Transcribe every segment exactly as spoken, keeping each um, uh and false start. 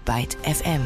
Byte F M.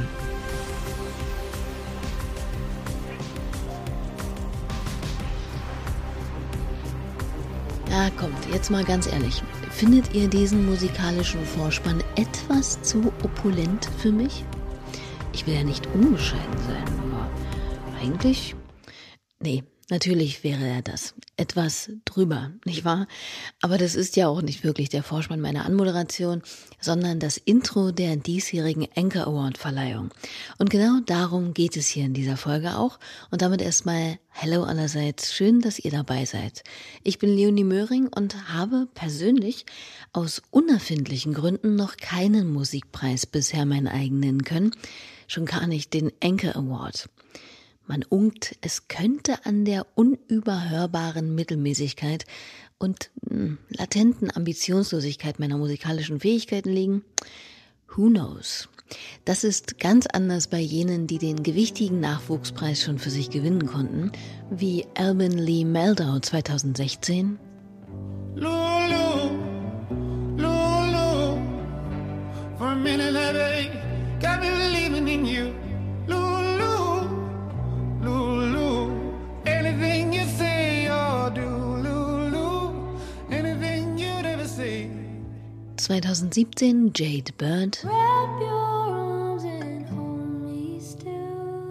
Ja, kommt, jetzt mal ganz ehrlich. Findet ihr diesen musikalischen Vorspann etwas zu opulent für mich? Ich will ja nicht unbescheiden sein, aber eigentlich, nee, natürlich wäre er das. Etwas drüber, nicht wahr? Aber das ist ja auch nicht wirklich der Vorspann meiner Anmoderation, sondern das Intro der diesjährigen Anchor Award Verleihung. Und genau darum geht es hier in dieser Folge auch. Und damit erstmal Hello allerseits, schön, dass ihr dabei seid. Ich bin Leonie Möhring und habe persönlich aus unerfindlichen Gründen noch keinen Musikpreis bisher meinen eigenen nennen können. Schon gar nicht den Anchor Award. Man unkt, es könnte an der unüberhörbaren Mittelmäßigkeit und mh, latenten Ambitionslosigkeit meiner musikalischen Fähigkeiten liegen. Who knows? Das ist ganz anders bei jenen, die den gewichtigen Nachwuchspreis schon für sich gewinnen konnten, wie Alvin Lee Meldau zweitausendsechzehn. Lulu, Lulu, for a minute that day, got me believing in you. Lulu, Lulu, anything you say or do, Lulu, anything you'd ever say. zweitausendsiebzehn Jade Bird. Wrap your arms and hold me still.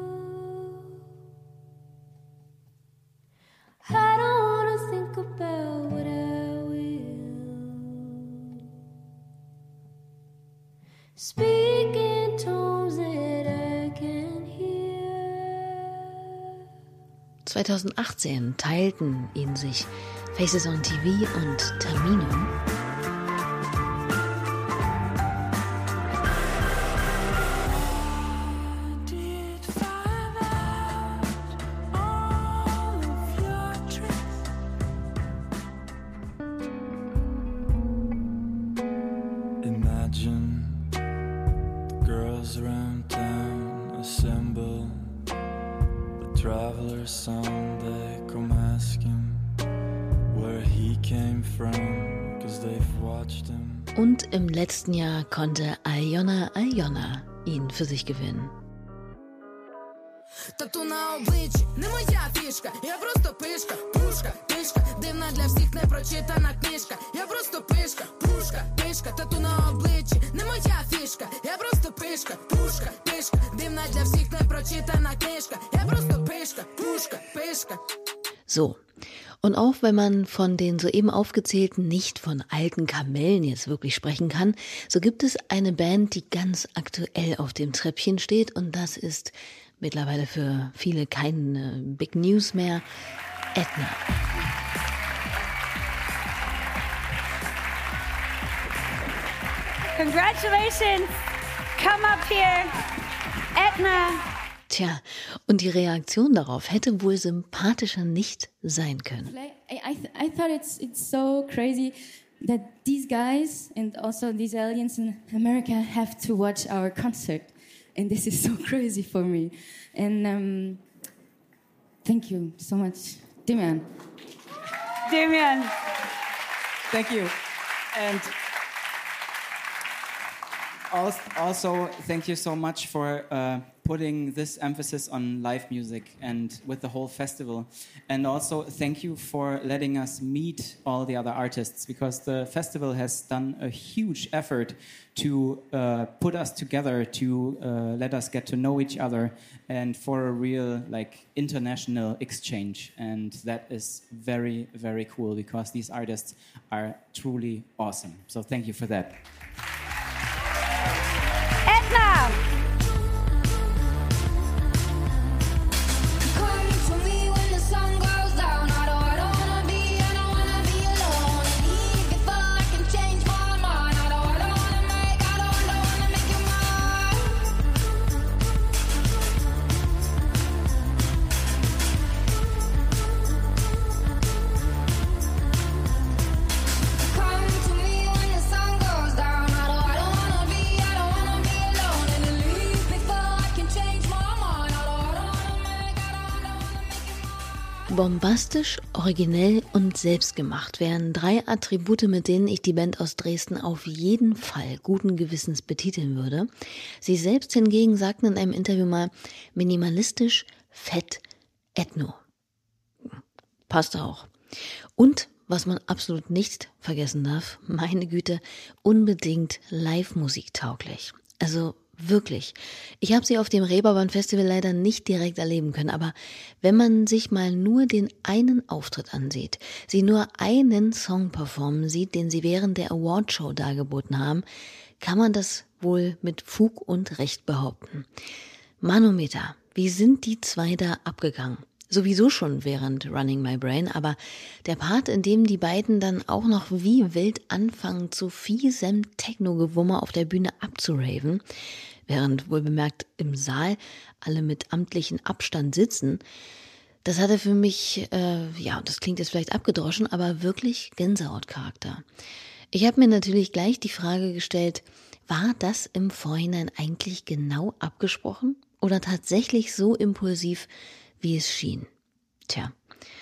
I don't wanna think about what I will. Speak in tones that I can hear. zweitausendachtzehn teilten ihn sich Faces on T V und Tamino. Imagine the girls around town assemble. The traveler's son, they come ask him where he came from, cause they've watched him. Und im letzten Jahr konnte Aljona Aljona ihn für sich gewinnen. Тату на обличчі, не моя фішка, я просто пишка, пушка, пишка, дивна для всіх непрочитана книжка, я просто пишка, пушка, пишка, тату на обличчі, не моя фішка, я просто пишка, пушка, пишка, дивна для всіх непрочитана книжка, я просто пишка, пушка, пишка. So, und auch wenn man von den soeben aufgezählten nicht von alten Kamellen jetzt wirklich sprechen kann, so gibt es eine Band, die ganz aktuell auf dem Treppchen steht und das ist mittlerweile für viele keine Big News mehr, Edna. Congratulations! Come up here, Edna. Tja, und die Reaktion darauf hätte wohl sympathischer nicht sein können. I, I, th- I thought it's it's so crazy that these guys and also these aliens in America have to watch our concert. And this is so crazy for me. And um, thank you so much, Damian. Damian. Thank you. And also, thank you so much for uh, putting this emphasis on live music and with the whole festival. And also, thank you for letting us meet all the other artists, because the festival has done a huge effort to uh, put us together, to uh, let us get to know each other, and for a real like international exchange. And that is very, very cool, because these artists are truly awesome. So thank you for that. Edna! Come to me when the sun goes down. Bombastisch, originell und selbstgemacht wären drei Attribute, mit denen ich die Band aus Dresden auf jeden Fall guten Gewissens betiteln würde. Sie selbst hingegen sagten in einem Interview mal minimalistisch, fett, ethno. Passt auch. Und, was man absolut nicht vergessen darf, meine Güte, unbedingt Live-Musik tauglich. Also wirklich. Ich habe sie auf dem Reeperbahn-Festival leider nicht direkt erleben können, aber wenn man sich mal nur den einen Auftritt ansieht, sie nur einen Song performen sieht, den sie während der Awardshow dargeboten haben, kann man das wohl mit Fug und Recht behaupten. Manometer, wie sind die zwei da abgegangen? Sowieso schon während Running My Brain, aber der Part, in dem die beiden dann auch noch wie wild anfangen, zu fiesem Techno-Gewummer auf der Bühne abzuraven, während wohlbemerkt im Saal alle mit amtlichem Abstand sitzen, das hatte für mich, äh, ja, das klingt jetzt vielleicht abgedroschen, aber wirklich Gänsehautcharakter. Ich habe mir natürlich gleich die Frage gestellt, war das im Vorhinein eigentlich genau abgesprochen oder tatsächlich so impulsiv, wie es schien? Tja,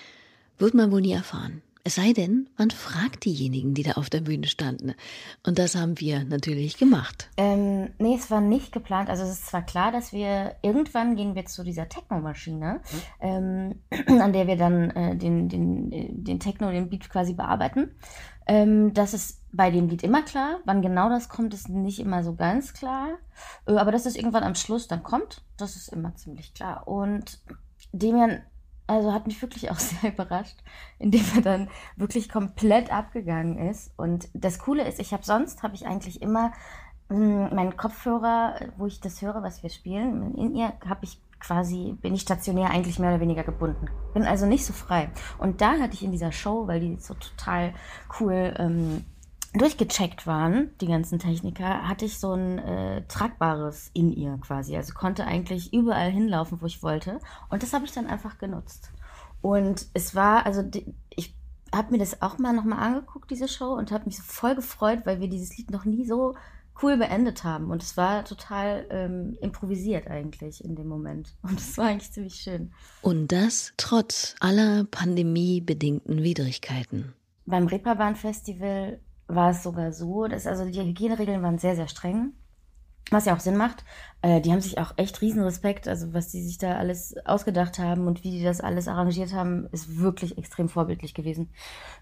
wird man wohl nie erfahren. Es sei denn, man fragt diejenigen, die da auf der Bühne standen. Und das haben wir natürlich gemacht. Ähm, nee, es war nicht geplant. Also es ist zwar klar, dass wir, irgendwann gehen wir zu dieser Techno-Maschine, mhm. ähm, an der wir dann äh, den, den, den Techno, den Beat quasi bearbeiten. Ähm, das ist bei dem Lied immer klar. Wann genau das kommt, ist nicht immer so ganz klar. Äh, aber dass es irgendwann am Schluss dann kommt, das ist immer ziemlich klar. Und Demian, also hat mich wirklich auch sehr überrascht, indem er dann wirklich komplett abgegangen ist. Und das Coole ist, ich habe sonst, habe ich eigentlich immer mh, meinen Kopfhörer, wo ich das höre, was wir spielen, in ihr habe ich quasi, bin ich stationär eigentlich mehr oder weniger gebunden. Bin also nicht so frei. Und da hatte ich in dieser Show, weil die so total cool ähm, durchgecheckt waren, die ganzen Techniker, hatte ich so ein äh, tragbares In-Ear quasi. Also konnte eigentlich überall hinlaufen, wo ich wollte. Und das habe ich dann einfach genutzt. Und es war, also die, ich habe mir das auch mal nochmal angeguckt, diese Show, und habe mich so voll gefreut, weil wir dieses Lied noch nie so cool beendet haben. Und es war total ähm, improvisiert eigentlich in dem Moment. Und es war eigentlich ziemlich schön. Und das trotz aller pandemiebedingten Widrigkeiten. Beim Reeperbahn-Festival war es sogar so, dass also die Hygieneregeln waren sehr, sehr streng, was ja auch Sinn macht. Äh, die haben sich auch echt riesen Respekt, also was die sich da alles ausgedacht haben und wie die das alles arrangiert haben, ist wirklich extrem vorbildlich gewesen.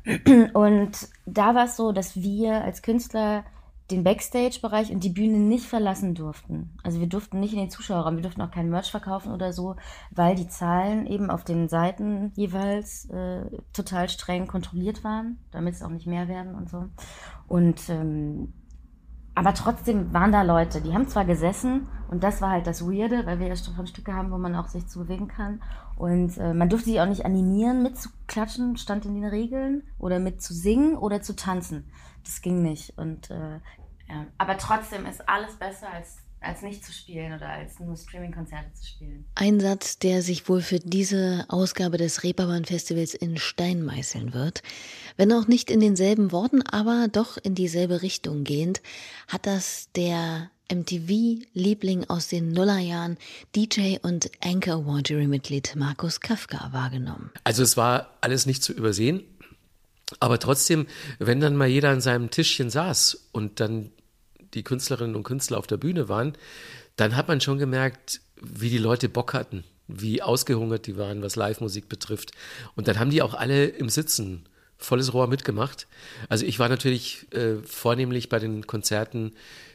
Und da war es so, dass wir als Künstler den Backstage-Bereich und die Bühne nicht verlassen durften. Also wir durften nicht in den Zuschauerraum, wir durften auch kein Merch verkaufen oder so, weil die Zahlen eben auf den Seiten jeweils äh, total streng kontrolliert waren, damit es auch nicht mehr werden und so. Und ähm, aber trotzdem waren da Leute, die haben zwar gesessen und das war halt das Weirde, weil wir ja schon Stücke haben, wo man auch sich zu bewegen kann. Und äh, man durfte sich auch nicht animieren, mitzuklatschen, stand in den Regeln, oder mit zu singen oder zu tanzen. Das ging nicht. Und äh, ja. Aber trotzdem ist alles besser als, als nicht zu spielen oder als nur Streaming-Konzerte zu spielen. Ein Satz, der sich wohl für diese Ausgabe des Reeperbahn-Festivals in Stein meißeln wird. Wenn auch nicht in denselben Worten, aber doch in dieselbe Richtung gehend, hat das der M T V-Liebling aus den Nullerjahren, D J und Anchor Award Jury-Mitglied Markus Kafka wahrgenommen. Also es war alles nicht zu übersehen, aber trotzdem, wenn dann mal jeder an seinem Tischchen saß und dann die Künstlerinnen und Künstler auf der Bühne waren, dann hat man schon gemerkt, wie die Leute Bock hatten, wie ausgehungert die waren, was Live-Musik betrifft. Und dann haben die auch alle im Sitzen volles Rohr mitgemacht. Also ich war natürlich äh, vornehmlich bei den Konzerten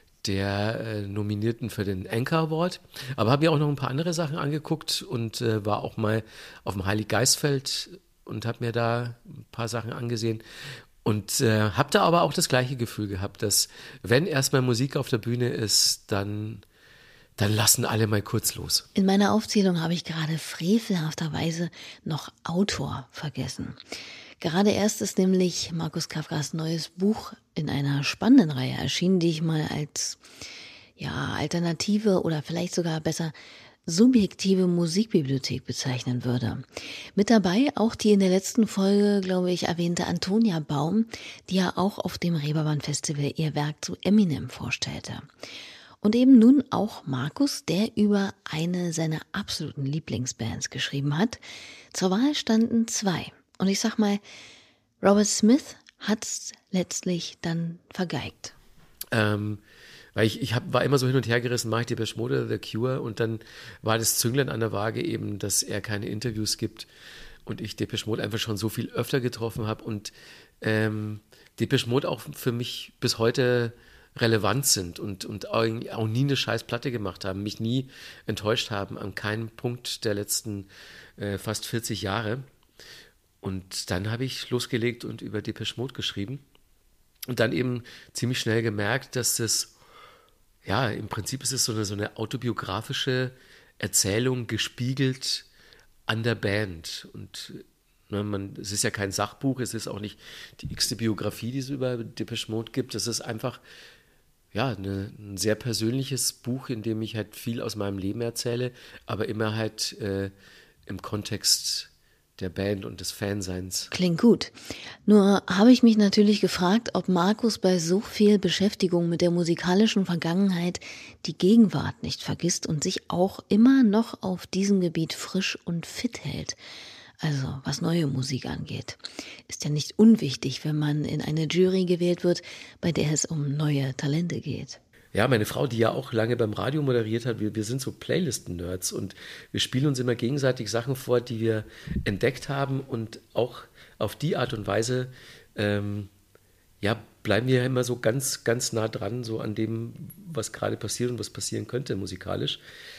der äh, Nominierten für den Anchor Award, aber habe mir auch noch ein paar andere Sachen angeguckt und äh, war auch mal auf dem Heiliggeistfeld und habe mir da ein paar Sachen angesehen und äh, habe da aber auch das gleiche Gefühl gehabt, dass wenn erstmal Musik auf der Bühne ist, dann dann lassen alle mal kurz los. In meiner Aufzählung habe ich gerade frevelhafterweise noch Autor vergessen. Gerade erst ist nämlich Markus Kafkas neues Buch in einer spannenden Reihe erschienen, die ich mal als ja, alternative oder vielleicht sogar besser subjektive Musikbibliothek bezeichnen würde. Mit dabei auch die in der letzten Folge, glaube ich, erwähnte Antonia Baum, die ja auch auf dem Reeperbahn Festival ihr Werk zu Eminem vorstellte. Und eben nun auch Markus, der über eine seiner absoluten Lieblingsbands geschrieben hat. Zur Wahl standen zwei. Und ich sag mal, Robert Smith hat's letztlich dann vergeigt. Ähm, weil ich, ich hab, war immer so hin und her gerissen, mache ich Depeche Mode, The Cure, und dann war das Zünglein an der Waage eben, dass er keine Interviews gibt und ich Depeche Mode einfach schon so viel öfter getroffen habe und ähm, Depeche Mode auch für mich bis heute relevant sind und, und auch nie eine scheiß Platte gemacht haben, mich nie enttäuscht haben an keinem Punkt der letzten äh, fast vierzig Jahre. Und dann habe ich losgelegt und über Depeche Mode geschrieben und dann eben ziemlich schnell gemerkt, dass das, ja, im Prinzip ist es so eine, so eine autobiografische Erzählung gespiegelt an der Band. Und ne, man, es ist ja kein Sachbuch, es ist auch nicht die x-te Biografie, die es über Depeche Mode gibt. Es ist einfach ja, eine, ein sehr persönliches Buch, in dem ich halt viel aus meinem Leben erzähle, aber immer halt äh, im Kontext der Band und des Fanseins. Klingt gut. Nur habe ich mich natürlich gefragt, ob Markus bei so viel Beschäftigung mit der musikalischen Vergangenheit die Gegenwart nicht vergisst und sich auch immer noch auf diesem Gebiet frisch und fit hält. Also was neue Musik angeht. Ist ja nicht unwichtig, wenn man in eine Jury gewählt wird, bei der es um neue Talente geht. Ja, meine Frau, die ja auch lange beim Radio moderiert hat, wir, wir sind so Playlisten-Nerds und wir spielen uns immer gegenseitig Sachen vor, die wir entdeckt haben und auch auf die Art und Weise ähm, ja, bleiben wir ja immer so ganz, ganz nah dran, so an dem, was gerade passiert und was passieren könnte musikalisch.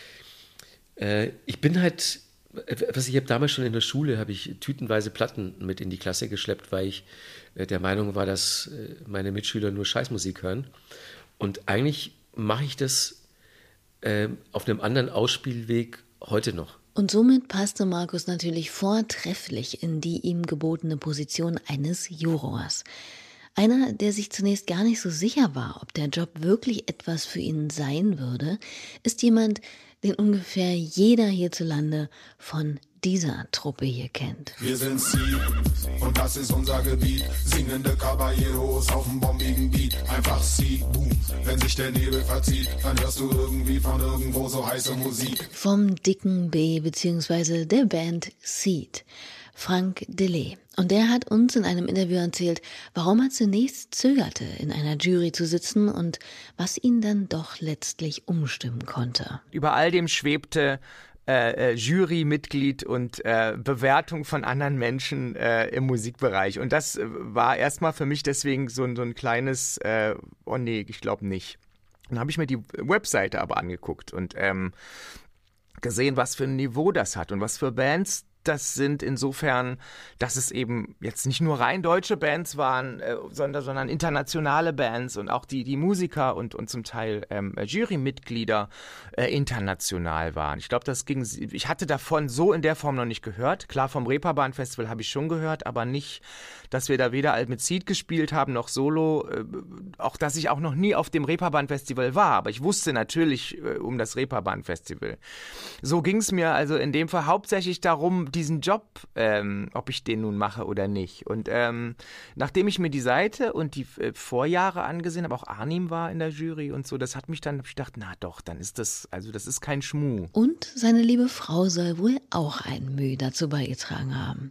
Äh, ich bin halt, was ich habe damals schon in der Schule, habe ich tütenweise Platten mit in die Klasse geschleppt, weil ich äh, der Meinung war, dass äh, meine Mitschüler nur Scheißmusik hören. Und eigentlich mache ich das äh, auf einem anderen Ausspielweg heute noch. Und somit passte Markus natürlich vortrefflich in die ihm gebotene Position eines Jurors. Einer, der sich zunächst gar nicht so sicher war, ob der Job wirklich etwas für ihn sein würde, ist jemand, den ungefähr jeder hierzulande von dieser Truppe hier kennt. Wir sind Sie und das ist unser Gebiet. Singende Caballeros auf dem bombigen Beat. Einfach Sie, boom. Wenn sich der Nebel verzieht, dann hörst du irgendwie von irgendwo so heiße Musik. Vom dicken B bzw. der Band Seed, Frank Delay. Und der hat uns in einem Interview erzählt, warum er zunächst zögerte, in einer Jury zu sitzen und was ihn dann doch letztlich umstimmen konnte. Über all dem schwebte Äh, äh, Jurymitglied und äh, Bewertung von anderen Menschen äh, im Musikbereich. Und das äh, war erstmal für mich deswegen so, so ein kleines, äh, oh nee, ich glaube nicht. Dann habe ich mir die Webseite aber angeguckt und ähm, gesehen, was für ein Niveau das hat und was für Bands das sind, insofern, dass es eben jetzt nicht nur rein deutsche Bands waren, äh, sondern, sondern internationale Bands und auch die, die Musiker und, und zum Teil ähm, Jurymitglieder äh, international waren. Ich glaube, das ging, ich hatte davon so in der Form noch nicht gehört. Klar, vom Reeperbahn Festival habe ich schon gehört, aber nicht, dass wir da weder mit Seed gespielt haben, noch Solo, äh, auch dass ich auch noch nie auf dem Reeperbahn Festival war, aber ich wusste natürlich äh, um das Reeperbahn Festival. So ging es mir also in dem Fall hauptsächlich darum, diesen Job, ähm, ob ich den nun mache oder nicht. Und ähm, nachdem ich mir die Seite und die äh, Vorjahre angesehen habe, auch Arnim war in der Jury und so, das hat mich dann, hab ich gedacht, na doch, dann ist das, also das ist kein Schmuh. Und seine liebe Frau soll wohl auch ein Mühe dazu beigetragen haben.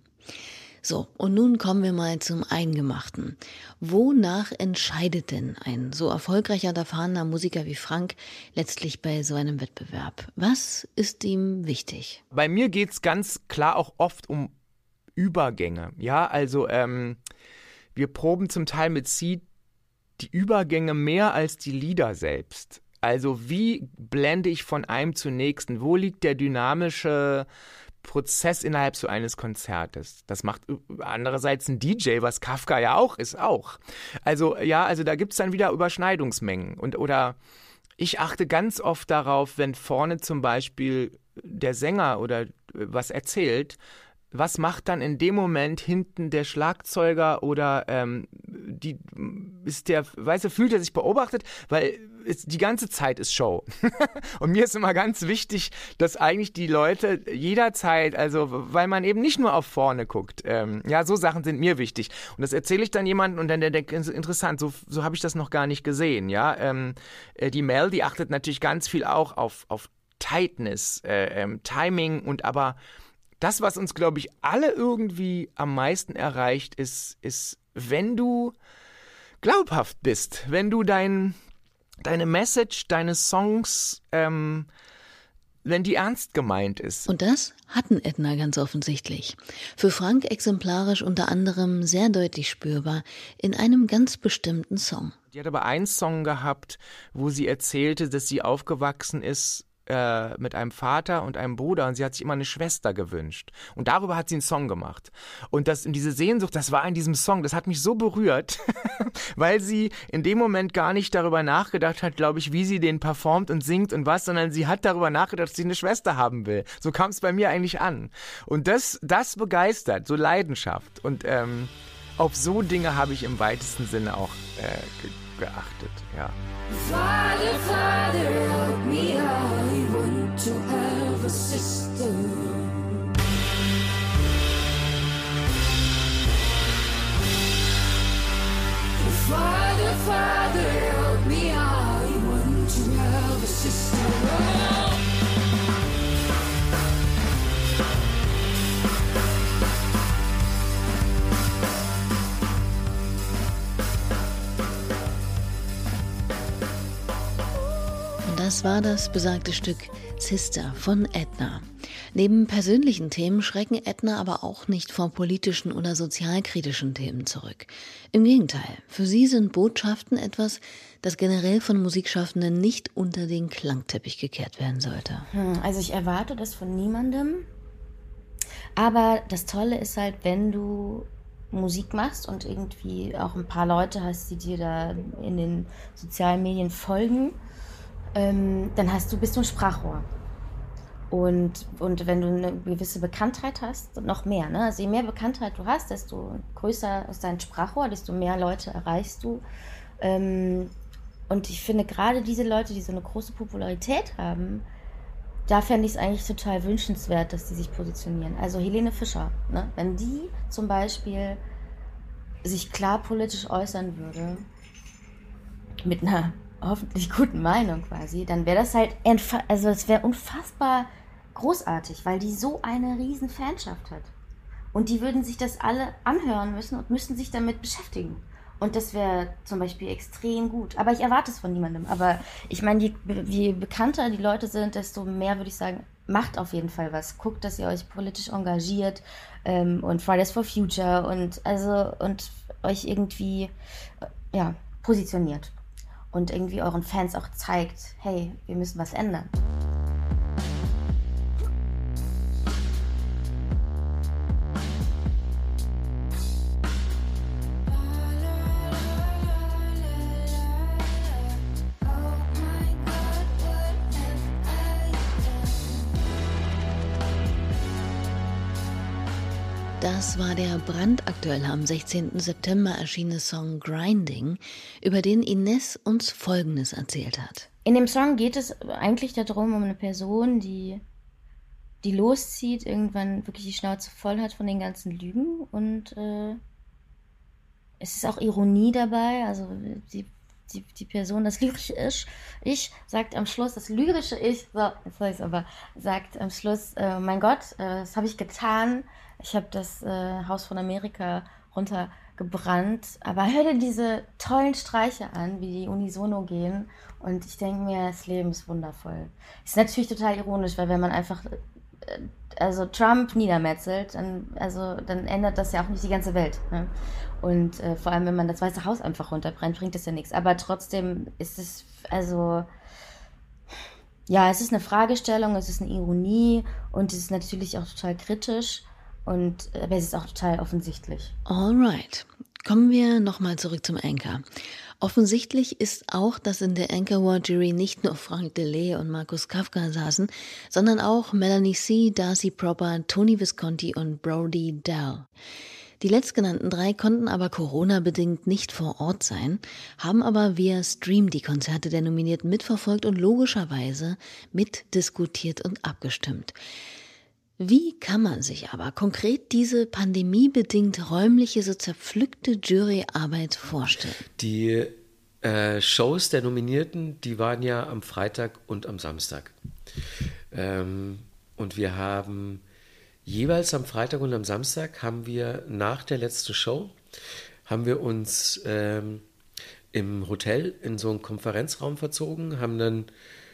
So, und nun kommen wir mal zum Eingemachten. Wonach entscheidet denn ein so erfolgreicher und erfahrener Musiker wie Frank letztlich bei so einem Wettbewerb? Was ist ihm wichtig? Bei mir geht es ganz klar auch oft um Übergänge. Ja, also ähm, wir proben zum Teil mit Seed die Übergänge mehr als die Lieder selbst. Also wie blende ich von einem zum nächsten? Wo liegt der dynamische Prozess innerhalb so eines Konzertes? Das macht andererseits ein D J, was Kafka ja auch ist, auch. Also ja, also da gibt es dann wieder Überschneidungsmengen. Und oder ich achte ganz oft darauf, wenn vorne zum Beispiel der Sänger oder was erzählt, was macht dann in dem Moment hinten der Schlagzeuger oder ähm, die ist der, weißt du, fühlt er sich beobachtet, weil es, die ganze Zeit ist Show. Und mir ist immer ganz wichtig, dass eigentlich die Leute jederzeit, also weil man eben nicht nur auf vorne guckt, ähm, ja, so Sachen sind mir wichtig. Und das erzähle ich dann jemandem und dann der denkt, interessant, so, so habe ich das noch gar nicht gesehen, ja. Ähm, äh, die Mel, die achtet natürlich ganz viel auch auf, auf Tightness, äh, ähm, Timing und aber das, was uns, glaube ich, alle irgendwie am meisten erreicht, ist, ist, wenn du glaubhaft bist, wenn du dein, deine Message, deine Songs, ähm, wenn die ernst gemeint ist. Und das hatten Edna ganz offensichtlich. Für Frank exemplarisch unter anderem sehr deutlich spürbar in einem ganz bestimmten Song. Die hat aber einen Song gehabt, wo sie erzählte, dass sie aufgewachsen ist äh, mit einem Vater und einem Bruder und sie hat sich immer eine Schwester gewünscht. Und darüber hat sie einen Song gemacht. Und das, in diese Sehnsucht, das war in diesem Song, das hat mich so berührt, weil sie in dem Moment gar nicht darüber nachgedacht hat, glaube ich, wie sie den performt und singt und was, sondern sie hat darüber nachgedacht, dass sie eine Schwester haben will. So kam es bei mir eigentlich an. Und das, das begeistert, so Leidenschaft. Und ähm, auf so Dinge habe ich im weitesten Sinne auch äh, ge- geachtet, ja. Father, Father, help me, I want to have a sister. Father, Father, help me, I want to have a sister. Das war das besagte Stück Sister von Edna. Neben persönlichen Themen schrecken Edna aber auch nicht vor politischen oder sozialkritischen Themen zurück. Im Gegenteil, für sie sind Botschaften etwas, das generell von Musikschaffenden nicht unter den Klangteppich gekehrt werden sollte. Hm, also ich erwarte das von niemandem. Aber das Tolle ist halt, wenn du Musik machst und irgendwie auch ein paar Leute hast, die dir da in den sozialen Medien folgen, Ähm, dann hast du, bist du ein Sprachrohr. Und, und wenn du eine gewisse Bekanntheit hast, noch mehr. Ne? Also je mehr Bekanntheit du hast, desto größer ist dein Sprachrohr, desto mehr Leute erreichst du. Ähm, und ich finde gerade diese Leute, die so eine große Popularität haben, da fände ich es eigentlich total wünschenswert, dass die sich positionieren. Also Helene Fischer, ne? Wenn die zum Beispiel sich klar politisch äußern würde, mit einer hoffentlich guten Meinung quasi, dann wäre das halt, entfa- also es wäre unfassbar großartig, weil die so eine riesen Fanschaft hat. Und die würden sich das alle anhören müssen und müssten sich damit beschäftigen. Und das wäre zum Beispiel extrem gut. Aber ich erwarte es von niemandem. Aber ich meine, je, je bekannter die Leute sind, desto mehr würde ich sagen, macht auf jeden Fall was. Guckt, dass ihr euch politisch engagiert ähm, und Fridays for Future und also und euch irgendwie äh, ja, positioniert. Und irgendwie euren Fans auch zeigt, hey, wir müssen was ändern. Das war der brandaktuell am sechzehnten September erschienene Song Grinding, über den Ines uns Folgendes erzählt hat. In dem Song geht es eigentlich darum, um eine Person, die, die loszieht, irgendwann wirklich die Schnauze voll hat von den ganzen Lügen. Und äh, es ist auch Ironie dabei. Also die, die, die Person, das lyrische Ich, ich sagt am Schluss, das lyrische Ich, so, jetzt soll ich es aber, sagt am Schluss, äh, mein Gott, äh, das habe ich getan. Ich habe das äh, Haus von Amerika runtergebrannt, aber hör dir diese tollen Streiche an, wie die unisono gehen und ich denke mir, das Leben ist wundervoll. Ist natürlich total ironisch, weil wenn man einfach äh, also Trump niedermetzelt, dann, also, dann ändert das ja auch nicht die ganze Welt. Ne? Und äh, vor allem, wenn man das Weiße Haus einfach runterbrennt, bringt das ja nichts. Aber trotzdem ist es, also ja, es ist eine Fragestellung, es ist eine Ironie und es ist natürlich auch total kritisch. Und aber es ist auch total offensichtlich. Alright, kommen wir nochmal zurück zum Anchor. Offensichtlich ist auch, dass in der Anchor Award Jury nicht nur Frank Delay und Markus Kafka saßen, sondern auch Melanie C., Darcy Proper, Tony Visconti und Brody Dalle. Die letztgenannten drei konnten aber Corona-bedingt nicht vor Ort sein, haben aber via Stream die Konzerte der Nominierten mitverfolgt und logischerweise mitdiskutiert und abgestimmt. Wie kann man sich aber konkret diese pandemiebedingt räumliche, so zerpflückte Juryarbeit vorstellen? Die äh, Shows der Nominierten, die waren ja am Freitag und am Samstag. Ähm, und wir haben jeweils am Freitag und am Samstag haben wir nach der letzten Show, haben wir uns ähm, im Hotel in so einen Konferenzraum verzogen, haben dann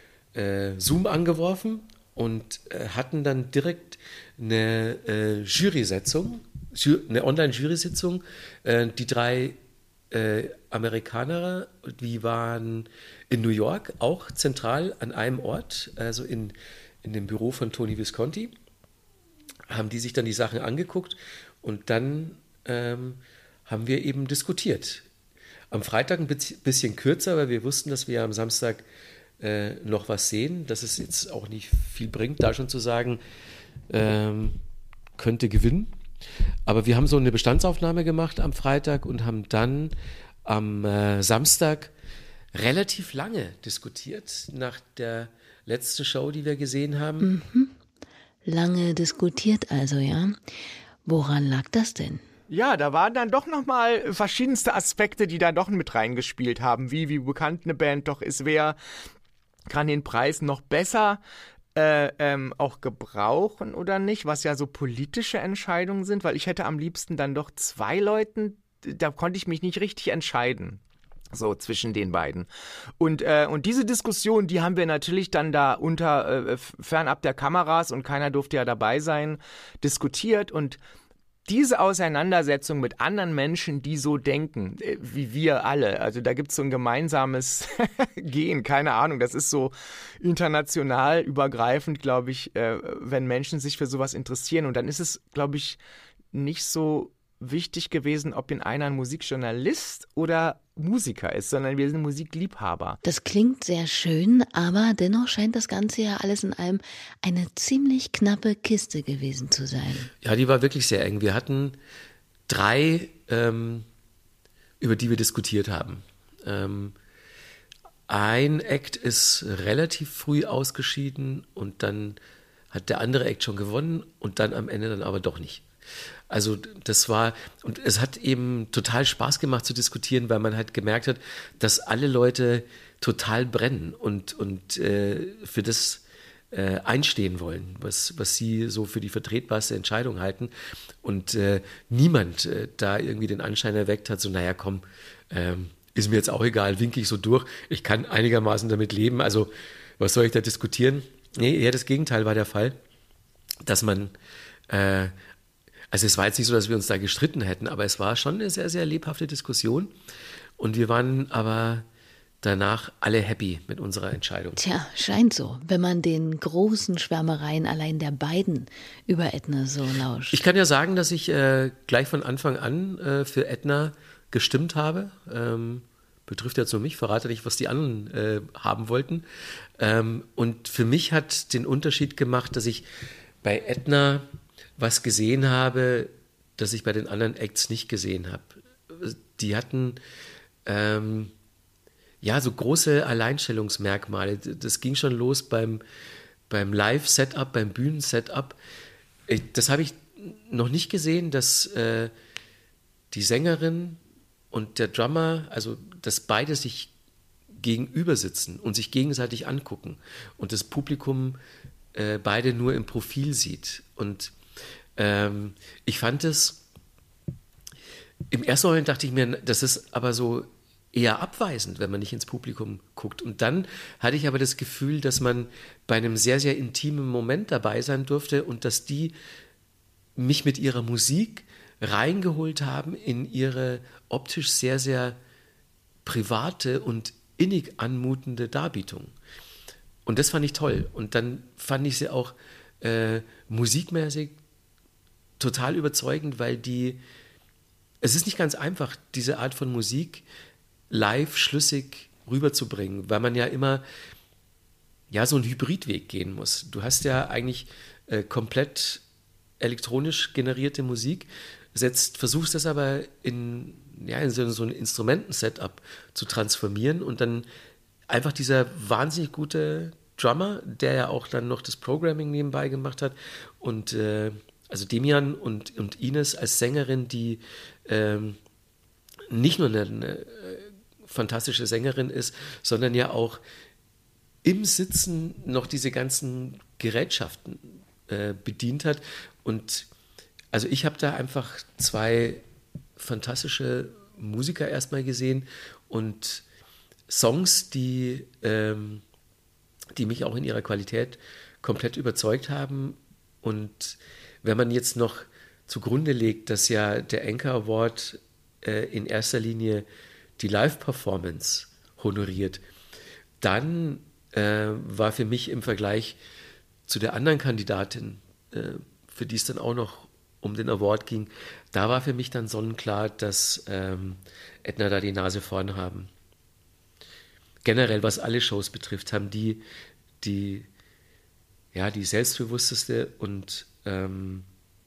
äh, Zoom angeworfen und äh, hatten dann direkt eine äh, Jury-Sitzung, Ju- eine Online-Jury-Sitzung. Äh, die drei äh, Amerikaner, die waren in New York, auch zentral an einem Ort, also in, in dem Büro von Tony Visconti, haben die sich dann die Sachen angeguckt und dann ähm, haben wir eben diskutiert. Am Freitag ein bisschen kürzer, weil wir wussten, dass wir am Samstag äh, noch was sehen, dass es jetzt auch nicht viel bringt, da schon zu sagen, ähm, könnte gewinnen. Aber wir haben so eine Bestandsaufnahme gemacht am Freitag und haben dann am äh, Samstag relativ lange diskutiert nach der letzten Show, die wir gesehen haben. Mhm. Lange diskutiert also, ja. Woran lag das denn? Ja, da waren dann doch nochmal verschiedenste Aspekte, die da doch mit reingespielt haben. Wie, wie bekannt eine Band doch ist, wer kann den Preis noch besser äh, ähm, auch gebrauchen oder nicht, was ja so politische Entscheidungen sind, weil ich hätte am liebsten dann doch zwei Leuten, da konnte ich mich nicht richtig entscheiden. So zwischen den beiden. Und, äh, und diese Diskussion, die haben wir natürlich dann da unter, äh, fernab der Kameras und keiner durfte ja dabei sein, diskutiert. Und diese Auseinandersetzung mit anderen Menschen, die so denken, äh, wie wir alle, also da gibt es so ein gemeinsames Gehen, keine Ahnung, das ist so international übergreifend, glaube ich, äh, wenn Menschen sich für sowas interessieren. Und dann ist es, glaube ich, nicht so wichtig gewesen, ob in einer ein Musikjournalist oder Musiker ist, sondern wir sind Musikliebhaber. Das klingt sehr schön, aber dennoch scheint das Ganze ja alles in allem eine ziemlich knappe Kiste gewesen zu sein. Ja, die war wirklich sehr eng. Wir hatten drei, ähm, über die wir diskutiert haben. Ähm, ein Act ist relativ früh ausgeschieden und dann hat der andere Act schon gewonnen und dann am Ende dann aber doch nicht. Also das war, und es hat eben total Spaß gemacht zu diskutieren, weil man halt gemerkt hat, dass alle Leute total brennen und, und äh, für das äh, einstehen wollen, was, was sie so für die vertretbarste Entscheidung halten. Und äh, niemand äh, da irgendwie den Anschein erweckt hat, so naja komm, ähm, ist mir jetzt auch egal, winke ich so durch, ich kann einigermaßen damit leben, also was soll ich da diskutieren? Nee, eher das Gegenteil war der Fall, dass man äh, Also es war jetzt nicht so, dass wir uns da gestritten hätten, aber es war schon eine sehr, sehr lebhafte Diskussion. Und wir waren aber danach alle happy mit unserer Entscheidung. Tja, scheint so, wenn man den großen Schwärmereien allein der beiden über Edna so lauscht. Ich kann ja sagen, dass ich äh, gleich von Anfang an äh, für Edna gestimmt habe. Ähm, betrifft jetzt nur mich, verrate nicht, was die anderen äh, haben wollten. Ähm, und für mich hat den Unterschied gemacht, dass ich bei Edna was gesehen habe, das ich bei den anderen Acts nicht gesehen habe. Die hatten ähm, ja so große Alleinstellungsmerkmale. Das ging schon los beim, beim Live-Setup, beim Bühnen-Setup. Das habe ich noch nicht gesehen, dass äh, die Sängerin und der Drummer, also dass beide sich gegenüber sitzen und sich gegenseitig angucken und das Publikum äh, beide nur im Profil sieht. Und ähm, ich fand es, im ersten Moment dachte ich mir, das ist aber so eher abweisend, wenn man nicht ins Publikum guckt. Und dann hatte ich aber das Gefühl, dass man bei einem sehr, sehr intimen Moment dabei sein durfte und dass die mich mit ihrer Musik reingeholt haben in ihre optisch sehr, sehr private und innig anmutende Darbietung. Und das fand ich toll. Und dann fand ich sie auch äh, musikmäßig total überzeugend, weil die, es ist nicht ganz einfach, diese Art von Musik live schlüssig rüberzubringen, weil man ja immer ja, so einen Hybridweg gehen muss. Du hast ja eigentlich äh, komplett elektronisch generierte Musik. setzt, versuchst das aber in, ja, in so, so ein Instrumenten-Setup zu transformieren und dann einfach dieser wahnsinnig gute Drummer, der ja auch dann noch das Programming nebenbei gemacht hat und äh, also Demian und, und Ines als Sängerin, die ähm, nicht nur eine, eine fantastische Sängerin ist, sondern ja auch im Sitzen noch diese ganzen Gerätschaften äh, bedient hat. Und also ich habe da einfach zwei fantastische Musiker erstmal gesehen und Songs, die ähm, die mich auch in ihrer Qualität komplett überzeugt haben. Und wenn man jetzt noch zugrunde legt, dass ja der Anchor Award äh, in erster Linie die Live-Performance honoriert, dann äh, war für mich im Vergleich zu der anderen Kandidatin, äh, für die es dann auch noch um den Award ging, da war für mich dann sonnenklar, dass ähm, Edna da die Nase vorn haben. Generell, was alle Shows betrifft, haben die die, ja, die selbstbewussteste und ähm,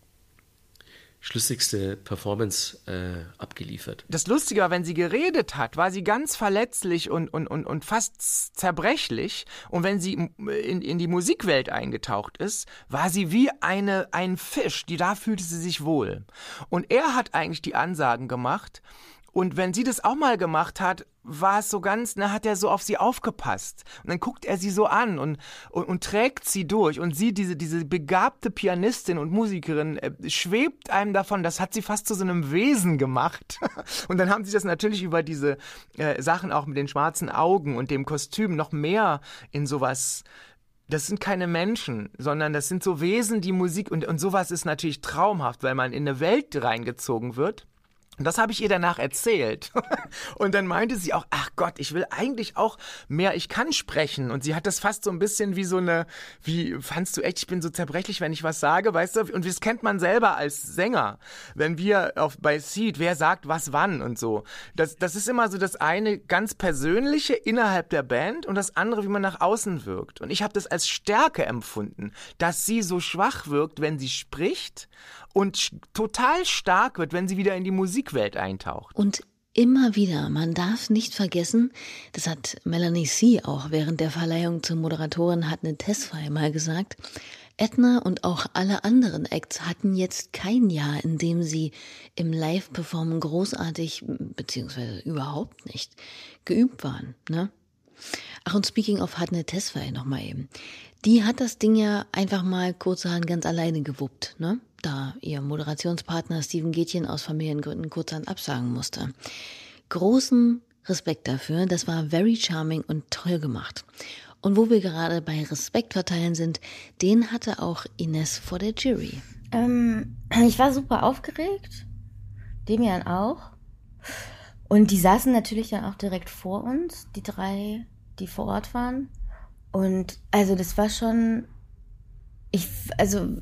schlüssigste Performance äh, abgeliefert. Das Lustige war, wenn sie geredet hat, war sie ganz verletzlich und, und, und, und fast zerbrechlich. Und wenn sie in, in die Musikwelt eingetaucht ist, war sie wie eine, ein Fisch. Die, da fühlte sie sich wohl. Und er hat eigentlich die Ansagen gemacht. Und wenn sie das auch mal gemacht hat, war es so ganz, na, hat er so auf sie aufgepasst. Und dann guckt er sie so an und, und, und trägt sie durch. Und sie, diese, diese begabte Pianistin und Musikerin, äh, schwebt einem davon, das hat sie fast zu so einem Wesen gemacht. Und dann haben sie das natürlich über diese äh, Sachen auch mit den schwarzen Augen und dem Kostüm noch mehr in sowas. Das sind keine Menschen, sondern das sind so Wesen, die Musik, und, und sowas ist natürlich traumhaft, weil man in eine Welt reingezogen wird. Und das habe ich ihr danach erzählt. Und dann meinte sie auch, ach Gott, ich will eigentlich auch mehr, ich kann sprechen. Und sie hat das fast so ein bisschen wie so eine, wie, fandst du echt, ich bin so zerbrechlich, wenn ich was sage, weißt du? Und das kennt man selber als Sänger. Wenn wir auf, bei Seed, wer sagt was wann und so. Das, das ist immer so das eine ganz Persönliche innerhalb der Band und das andere, wie man nach außen wirkt. Und ich habe das als Stärke empfunden, dass sie so schwach wirkt, wenn sie spricht und total stark wird, wenn sie wieder in die Musikwelt eintaucht. Und immer wieder, man darf nicht vergessen, das hat Melanie C. auch während der Verleihung zur Moderatorin Hadne Tesfaye mal gesagt, Edna und auch alle anderen Acts hatten jetzt kein Jahr, in dem sie im Live-Performen großartig, beziehungsweise überhaupt nicht, geübt waren, ne? Ach, und speaking of Hadne Tesfaye noch mal eben. Die hat das Ding ja einfach mal kurzerhand ganz alleine gewuppt, ne? Da ihr Moderationspartner Steven Gätjen aus Familiengründen kurzerhand absagen musste. Großen Respekt dafür, das war very charming und toll gemacht. Und wo wir gerade bei Respekt verteilen sind, den hatte auch Ines vor der Jury. Ähm, ich war super aufgeregt, Demian auch. Und die saßen natürlich dann auch direkt vor uns, die drei, die vor Ort waren. Und also das war schon, ich, also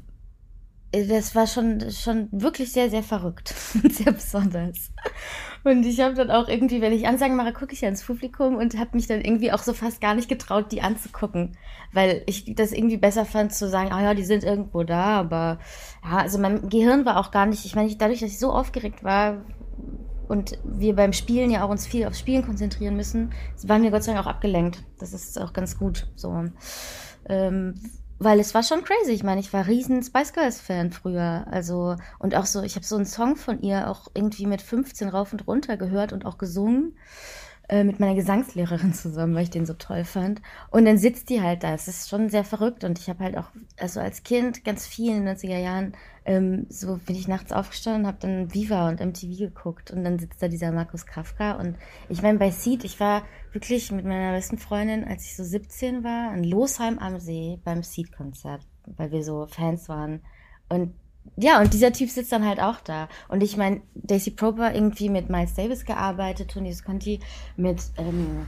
das war schon, schon wirklich sehr, sehr verrückt und sehr besonders. Und ich habe dann auch irgendwie, wenn ich Ansagen mache, gucke ich ja ins Publikum und habe mich dann irgendwie auch so fast gar nicht getraut, die anzugucken, weil ich das irgendwie besser fand zu sagen, ah ja, die sind irgendwo da, aber ja, also mein Gehirn war auch gar nicht, ich meine, ich, dadurch, dass ich so aufgeregt war und wir beim Spielen ja auch uns viel aufs Spielen konzentrieren müssen, waren wir Gott sei Dank auch abgelenkt. Das ist auch ganz gut so. Ähm, Weil es war schon crazy. Ich meine, ich war riesen Spice Girls Fan früher. Also, und auch so, ich habe so einen Song von ihr auch irgendwie mit fünfzehn rauf und runter gehört und auch gesungen. Äh, mit meiner Gesangslehrerin zusammen, weil ich den so toll fand. Und dann sitzt die halt da. Es ist schon sehr verrückt. Und ich habe halt auch, also als Kind, ganz viel in den neunziger Jahren, ähm, so bin ich nachts aufgestanden und habe dann Viva und M T V geguckt. Und dann sitzt da dieser Markus Kafka. Und ich meine, bei Seed, ich war wirklich mit meiner besten Freundin, als ich so siebzehn war, in Losheim am See beim Seed-Konzert, weil wir so Fans waren. Und ja, und dieser Typ sitzt dann halt auch da. Und ich meine, Daisy Proper irgendwie mit Miles Davis gearbeitet, Tony Visconti mit, ähm,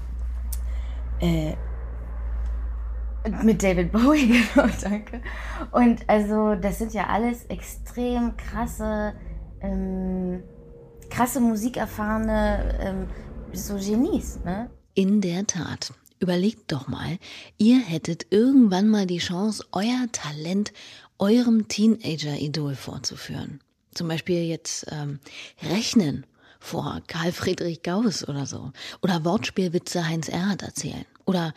äh, mit David Bowie, genau, danke. Und also, das sind ja alles extrem krasse, ähm, krasse musikerfahrene, ähm, so Genies, ne? In der Tat. Überlegt doch mal, ihr hättet irgendwann mal die Chance, euer Talent eurem Teenager-Idol vorzuführen. Zum Beispiel jetzt ähm, Rechnen vor Karl Friedrich Gauss oder so. Oder Wortspielwitze Heinz Erhardt erzählen. Oder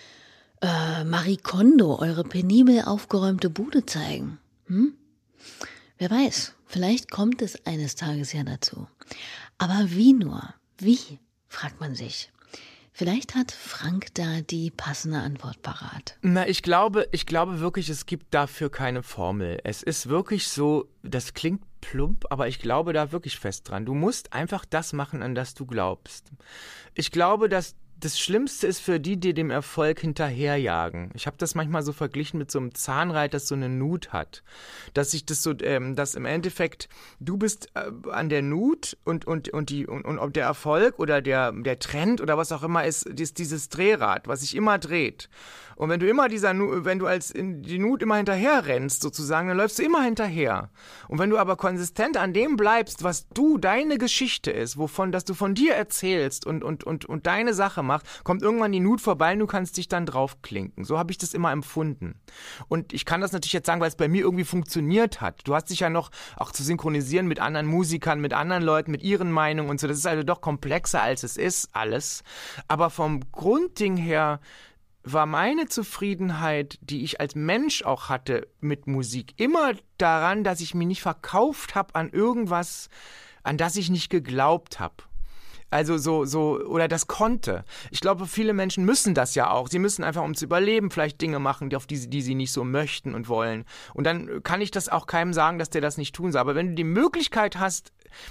äh, Marie Kondo eure penibel aufgeräumte Bude zeigen. Hm? Wer weiß, vielleicht kommt es eines Tages ja dazu. Aber wie nur? Wie? Fragt man sich. Vielleicht hat Frank da die passende Antwort parat. Na, ich glaube, ich glaube wirklich, es gibt dafür keine Formel. Es ist wirklich so, das klingt plump, aber ich glaube da wirklich fest dran. Du musst einfach das machen, an das du glaubst. Ich glaube, dass das Schlimmste ist für die, die dem Erfolg hinterherjagen. Ich habe das manchmal so verglichen mit so einem Zahnrad, das so eine Nut hat. Dass sich das so, ähm, dass im Endeffekt du bist äh, an der Nut und und und die und, und ob der Erfolg oder der der Trend oder was auch immer ist, ist dieses Drehrad, was sich immer dreht. Und wenn du immer dieser, wenn du als in die Nut immer hinterher rennst sozusagen, dann läufst du immer hinterher. Und wenn du aber konsistent an dem bleibst, was du, deine Geschichte ist, wovon, dass du von dir erzählst und, und, und, und deine Sache machst, kommt irgendwann die Nut vorbei und du kannst dich dann draufklinken. So habe ich das immer empfunden. Und ich kann das natürlich jetzt sagen, weil es bei mir irgendwie funktioniert hat. Du hast dich ja noch auch zu synchronisieren mit anderen Musikern, mit anderen Leuten, mit ihren Meinungen und so. Das ist also doch komplexer, als es ist, alles. Aber vom Grundding her war meine Zufriedenheit, die ich als Mensch auch hatte mit Musik, immer daran, dass ich mich nicht verkauft habe an irgendwas, an das ich nicht geglaubt habe. Also so, so, oder das konnte. Ich glaube, viele Menschen müssen das ja auch. Sie müssen einfach, um zu überleben, vielleicht Dinge machen, die, auf die, die sie nicht so möchten und wollen. Und dann kann ich das auch keinem sagen, dass der das nicht tun soll. Aber wenn du die Möglichkeit hast,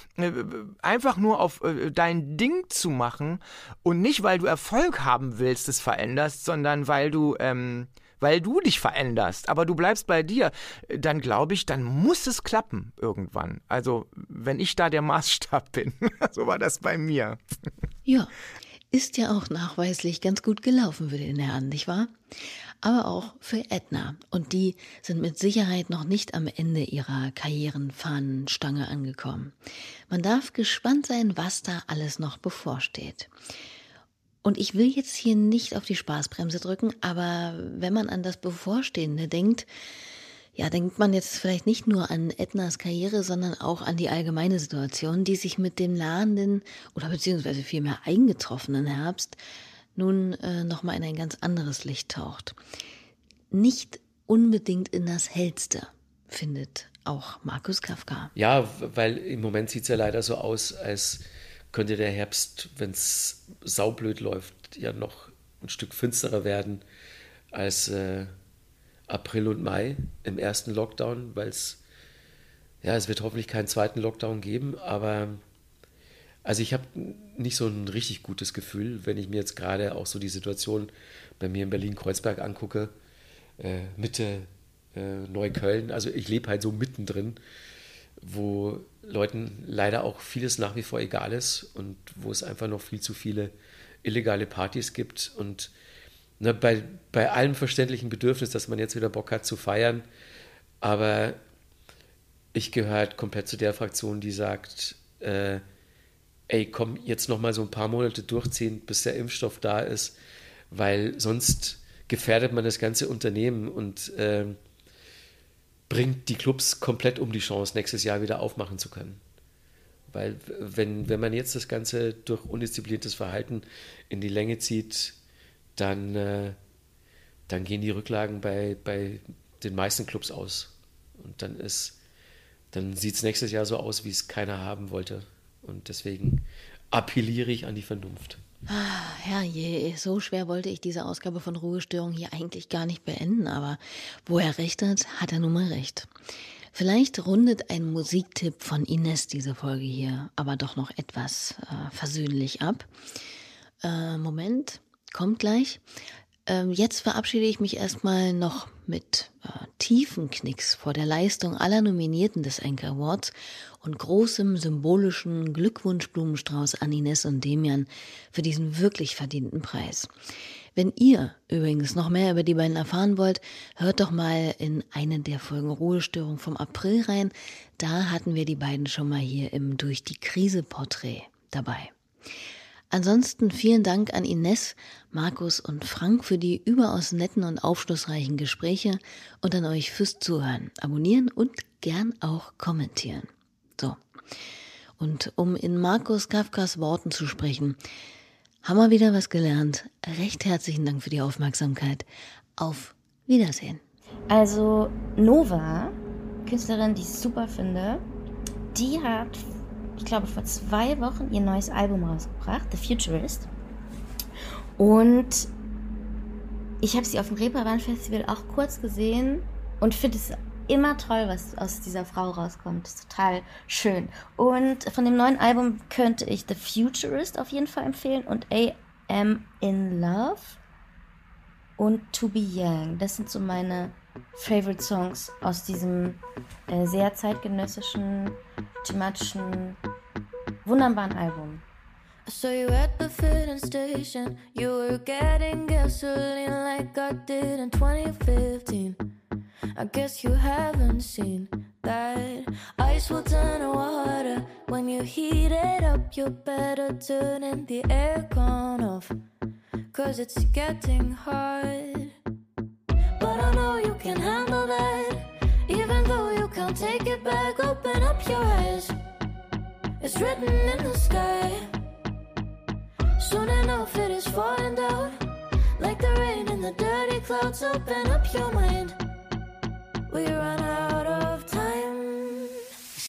einfach nur auf dein Ding zu machen und nicht, weil du Erfolg haben willst, es veränderst, sondern weil du, ähm, weil du dich veränderst, aber du bleibst bei dir, dann glaube ich, dann muss es klappen irgendwann. Also, wenn ich da der Maßstab bin. So war das bei mir. Ja, ist ja auch nachweislich ganz gut gelaufen für den Herrn, nicht wahr? Aber auch für Edna. Und die sind mit Sicherheit noch nicht am Ende ihrer Karrierenfahnenstange angekommen. Man darf gespannt sein, was da alles noch bevorsteht. Und ich will jetzt hier nicht auf die Spaßbremse drücken, aber wenn man an das Bevorstehende denkt, ja, denkt man jetzt vielleicht nicht nur an Ednas Karriere, sondern auch an die allgemeine Situation, die sich mit dem nahenden oder beziehungsweise vielmehr eingetroffenen Herbst nun äh, nochmal in ein ganz anderes Licht taucht. Nicht unbedingt in das Hellste, findet auch Markus Kafka. Ja, weil im Moment sieht es ja leider so aus, als könnte der Herbst, wenn es saublöd läuft, ja noch ein Stück finsterer werden als äh, April und Mai im ersten Lockdown, weil es, ja, es wird hoffentlich keinen zweiten Lockdown geben, aber also ich habe nicht so ein richtig gutes Gefühl, wenn ich mir jetzt gerade auch so die Situation bei mir in Berlin-Kreuzberg angucke, äh, Mitte äh, Neukölln, also ich lebe halt so mittendrin, wo Leuten leider auch vieles nach wie vor egal ist und wo es einfach noch viel zu viele illegale Partys gibt und ne, bei, bei allem verständlichen Bedürfnis, dass man jetzt wieder Bock hat zu feiern, aber ich gehöre halt komplett zu der Fraktion, die sagt, äh, ey, komm, jetzt noch mal so ein paar Monate durchziehen, bis der Impfstoff da ist, weil sonst gefährdet man das ganze Unternehmen und äh, bringt die Clubs komplett um die Chance, nächstes Jahr wieder aufmachen zu können. Weil wenn, wenn man jetzt das Ganze durch undiszipliniertes Verhalten in die Länge zieht, dann, äh, dann gehen die Rücklagen bei, bei den meisten Clubs aus. Und dann ist, dann sieht es nächstes Jahr so aus, wie es keiner haben wollte. Und deswegen appelliere ich an die Vernunft. Ah, herrje, so schwer wollte ich diese Ausgabe von Ruhestörung hier eigentlich gar nicht beenden, aber wo er recht hat, hat er nun mal recht. Vielleicht rundet ein Musiktipp von Ines diese Folge hier aber doch noch etwas äh, versöhnlich ab. Äh, Moment, kommt gleich. Äh, jetzt verabschiede ich mich erstmal noch mit äh, tiefen Knicks vor der Leistung aller Nominierten des Anchor Awards und großem symbolischen Glückwunschblumenstrauß an Ines und Demian für diesen wirklich verdienten Preis. Wenn ihr übrigens noch mehr über die beiden erfahren wollt, hört doch mal in eine der Folgen Ruhestörung vom April rein. Da hatten wir die beiden schon mal hier im Durch die Krise Porträt dabei. Ansonsten vielen Dank an Ines, Markus und Frank für die überaus netten und aufschlussreichen Gespräche und an euch fürs Zuhören, abonnieren und gern auch kommentieren. So. Und um in Markus Kafkas Worten zu sprechen, haben wir wieder was gelernt. Recht herzlichen Dank für die Aufmerksamkeit. Auf Wiedersehen. Also Nova, Künstlerin, die ich super finde, die hat, ich glaube, vor zwei Wochen ihr neues Album rausgebracht, The Futurist. Und ich habe sie auf dem Reeperbahn Festival auch kurz gesehen und finde es immer toll, was aus dieser Frau rauskommt. Das ist total schön. Und von dem neuen Album könnte ich The Futurist auf jeden Fall empfehlen und I Am in Love und To Be Young. Das sind so meine Favorite Songs aus diesem äh, sehr zeitgenössischen, thematischen, wunderbaren Album. I saw you at the filling station. You were getting gasoline like I did in twenty fifteen. I guess you haven't seen that ice will turn to water when you heat it up. You better turn the aircon off, 'cause it's getting hot. But I know you can handle that, even though you can't take it back. Open up your eyes, it's written in the sky. Soon enough it is falling down, like the rain in the dirty clouds. Open up your mind, we run out